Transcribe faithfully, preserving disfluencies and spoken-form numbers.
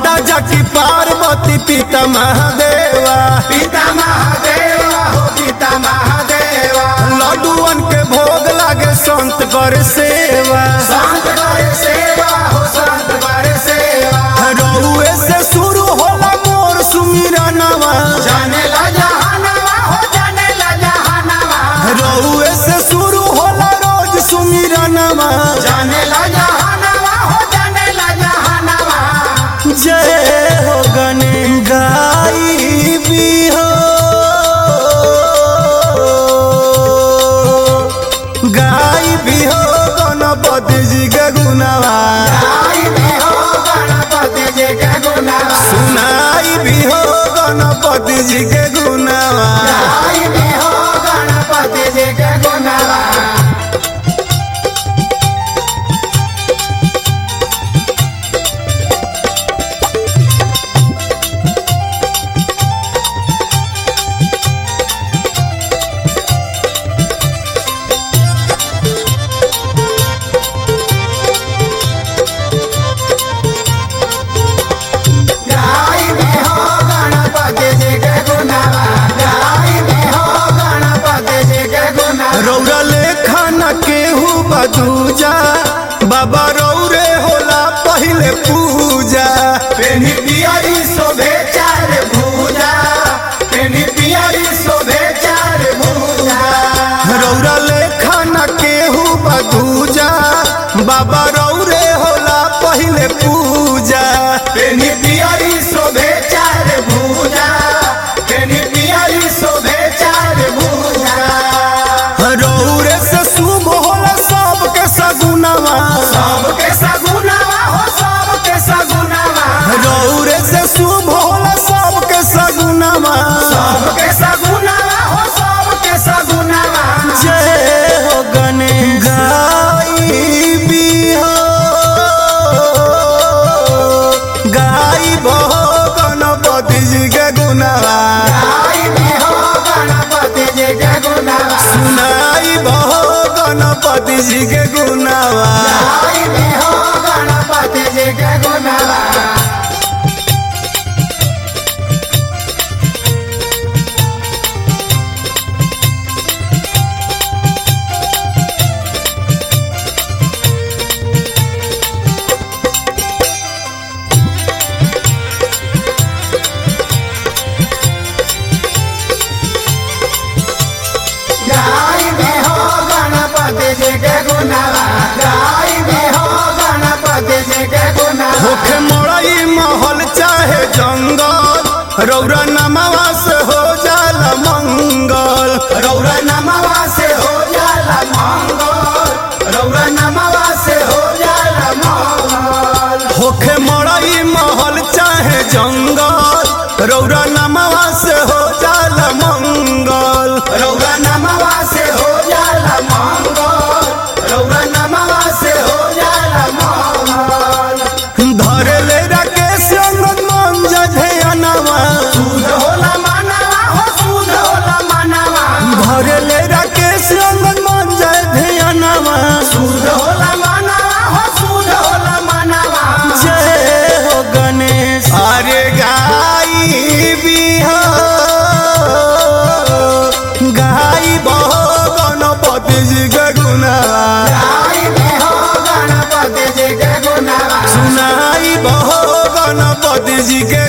माता जाकी पार्वती पिता महादेवा पिता महादेवा हो पिता महादेवा। लड्डुअन के भोग लागे संत कर सेवा संत करे सेवा हो संत करे सेवा। रउए से शुरू होला मोर सुमिरनवा जाने ला जहानवा हो जाने ला जहानवा। रउए से शुरू होला रोज सुमिरनवा जाने ला जहानवा हो जाने ला जहानवा। जय हो गने गाई भी हो गाई भी हो गणपति जी के गुणवा गाई भी हो गणपति जी के गुणवा। सुनाई भी हो गणपति जी के गुणवा गाई भी हो गणपति जी के गुणवा। गाई भी हो गणपति जी के गुणवा। गाई भी हो गणपति जी के गुणवा। रौरा लेखा न केहू बदूजा बाबा रौरे होला पहिले पूजा पेनी पियरी शोभे चार भुजा। पेनी पियरी शोभे चार भुजा। रौरा लेखा न केहू बदूजा बाबा रौरे होला पहिले पूजा पेनी पियरी शोभे चार भुजा। पेनी पियरी शोभे चार भुजा। रौरे से शुभ होला सबके सगुनवा सबके सगुनवा हो सबके सगुनवा। रौरे से शुभ होला सबके सगुनवा सबके सगुनवा हो सबके सगुनवा। जय हो गने गाई भी हो गाई बहो गणपति जी के गुणवा गाई भी हो गणपति जी के गुणवा। सुनाई बहो गणपति जी के गुणवा गाई भी हो गणपति जी के गुणवा। गाई भी हो गणपति जी के गुणवा। गाई भी हो गणपति जी के गुणवा। होखे मोड़ई महल चाहे जंगल रौरा नमवा से हो जाला मंगल रौरा नमवा से हो जाला मंगल। रौरा नमवा से हो जाला मंगल। होखे मोड़ई महल चाहे जंगल रौरा नमवा से हो जाला मंगल रौरा नमवा से हो जाला मंगल। रौरा नमवा से हो जाला मंगल। धरे ले राकेश अंगद मन जधेनवा सूद होला मानवा हो सूद होला मानवा। धरे ले राकेश अंगद मन जधेनवा सूद होला मानवा हो सूद होला मानवा। जय हो गणेश अरे गाई भी हो गाई बहो गणपति जी के गुणवा गाई भी हो गणपति जी के गुणवा। सुनाई बहो गणपति जी के